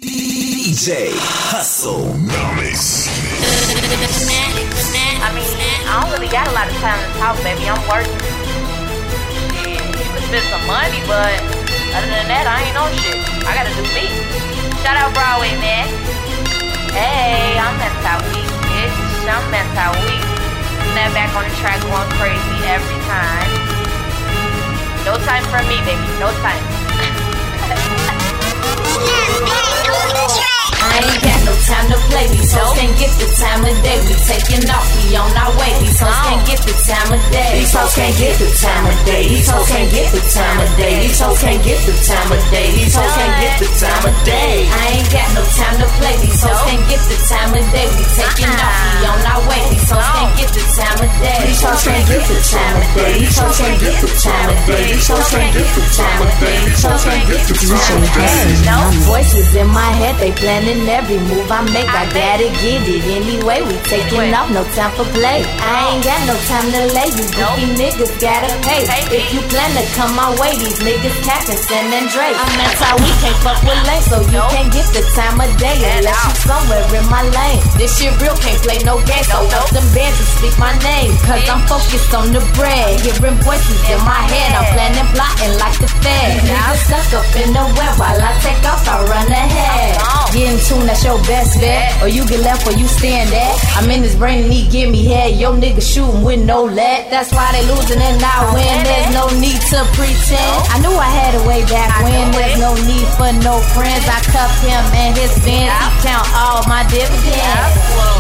DJ Hustle Mammix. I mean, I don't really got a lot of time to talk, baby. I'm working. Yeah, you can spend some money, but other than that, I ain't on shit. I gotta do me. Shout out Broadway, man. Hey, I'm mental weak, bitch. I'm mental weak. Snap back on the track, going crazy every time. No time for me, baby. No time. I ain't got no time to play. These hoes can't get the time of day. We taking off, we on our way. These hoes can't get the time of day. These hoes can't get the time of day. These hoes can't get the time of day. These hoes can't get the time of day. These hoes can't get the time of day. I ain't got no time to play. These hoes can't get the time of day. We taking off, we on our way. These hoes can't get the time of day. These hoes can't get the time of day. These hoes can't get the time of day. These hoes can't get the time of day. These hoes can't get the time of day. Voices in my head, they planning every move I make. I gotta get it anyway. We taking off, no time for play. I ain't got no time to lay. You goofy niggas gotta pay. If you plan to come my way, these niggas capping, San and Dre. That's how we can't fuck with lame, so you can't get the time of day unless you somewhere in my lane. This shit real, can't play no games. So up them bands and speak my name, cause I'm focused on the bread. Hearing voices in my head, I'm planning, plotting like the Fed. Niggas stuck up in the web while I take off, I run ahead. Get in tune, that's your best bet. Or you get left where you stand at. I'm in this brain and he give me head. Yo nigga shooting with no lead. That's why they losing and I win. There's no need to pretend. I knew I had a way back when. There's no need for no friends. I cuff him and his fans. He count all my dividends.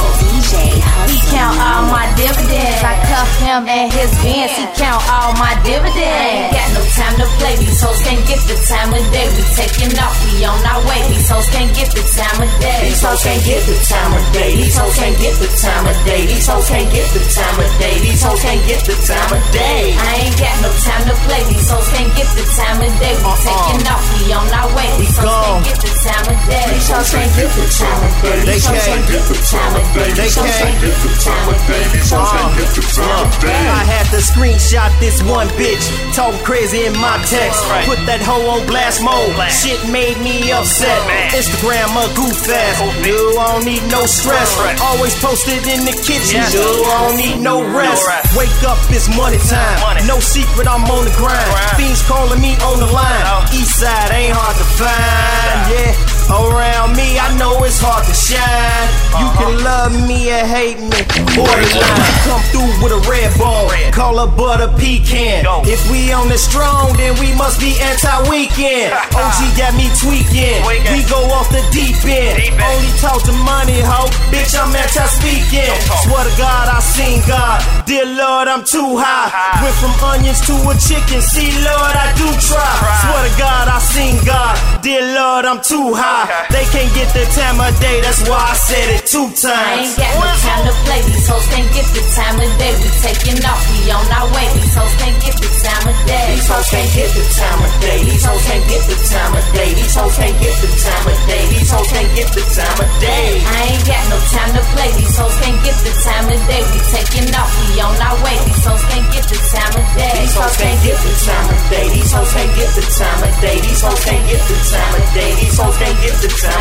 He count all my dividends. I cuff him and his fans. He count all my dividends. Ain't got no time to play. These hoes can't get the time of day. We taking off, we on our way. These hoes can't get the time of day. These hoes can't get the time of day. These hoes can't get the time of day. These hoes can't get the time of day. These hoes can't get the time of day. I ain't got no time to play. These hoes can't get the time of day. We taking off, we on our way. These hoes can't get the time of day. These hoes can't get the time of day. These hoes can't get the time of day. These hoes can't get the time of day. These hoes can't get the time of day. I had to screenshot this one bitch, talk crazy in my text. Put that hoe on blast mode. Shit made me upset. Instagram a goof ass. No, I don't need no stress. Always posted in the kitchen. No, I don't need no rest. Wake up, it's money time. No secret, I'm on the grind. Fiends calling me on the line. East side ain't hard to find. Yeah, around me, I know it's hard to shine. You can love me or hate me. Borderline, come through with a red ball. Call a butter pecan. If we on the strong, then we must be anti-weekend. OG got me tweaking. We go off the deep end. Only talk to money, ho. Bitch, I'm anti-speaking. Swear to God, I seen God. Dear Lord, I'm too high. Went from onions to a chicken. See, Lord, I do try. Swear to God, I seen God. Dear Lord, I'm too high. They can't get the time of day. That's why I said it 2 times. I ain't got no time to play. These hoes can't get the time of day. We taking off, we on our way. These hoes can't get the time of day. These hoes can't get the time of day. These hoes can't get the time of day. These hoes can't get the time of day. These hoes can't get the time of day. I ain't got no time to play. These hoes can't get the time of day. We taking off, we on our way. These hoes can't get the time of day. These hoes can't get the time of day. These hoes can't get the time of day. These hoes can't get the time of day. These hoes can't get the time